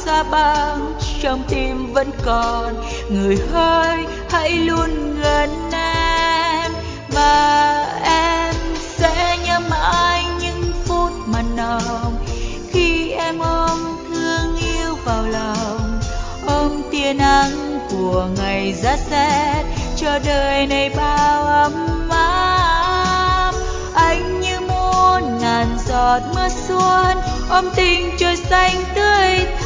xa băng, trong tim vẫn còn người ơi, hãy luôn gần em. Và em sẽ nhớ mãi những phút mặn nồng khi em ôm thương yêu vào lòng, ôm tia nắng của ngày giá rét cho đời này bao ấm áp. Anh như muôn ngàn giọt mưa xuân ôm tình trời xanh tươi